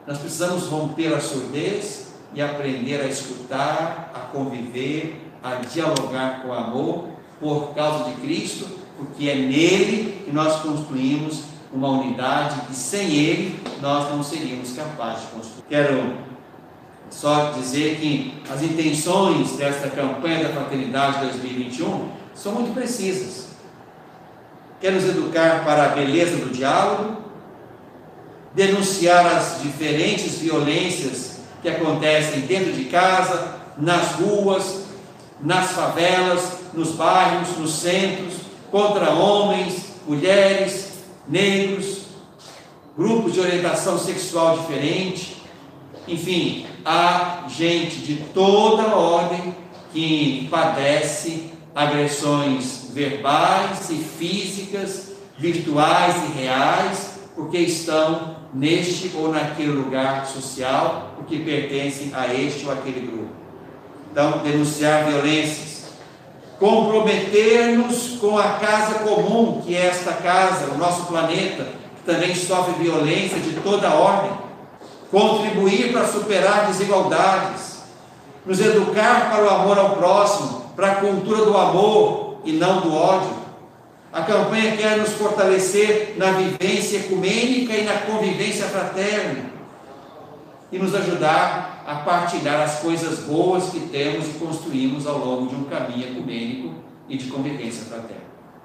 nós precisamos romper a surdez e aprender a escutar, a conviver, a dialogar com amor por causa de Cristo, porque é nele que nós construímos uma unidade que sem ele nós não seríamos capazes de construir. Quero só dizer que as intenções desta campanha da Fraternidade 2021 são muito precisas. Quer nos educar para a beleza do diálogo, denunciar as diferentes violências que acontecem dentro de casa, nas ruas, nas favelas, nos bairros, nos centros, contra homens, mulheres, negros, grupos de orientação sexual diferente. Enfim, há gente de toda ordem que padece agressões verbais e físicas, virtuais e reais, porque estão neste ou naquele lugar social, porque pertencem a este ou aquele grupo. Então, denunciar violências, comprometer-nos com a casa comum, que é esta casa, o nosso planeta, que também sofre violência de toda ordem, contribuir para superar desigualdades, nos educar para o amor ao próximo, para a cultura do amor e não do ódio. A campanha quer nos fortalecer na vivência ecumênica e na convivência fraterna e nos ajudar a partilhar as coisas boas que temos e construímos ao longo de um caminho ecumênico e de convivência fraterna.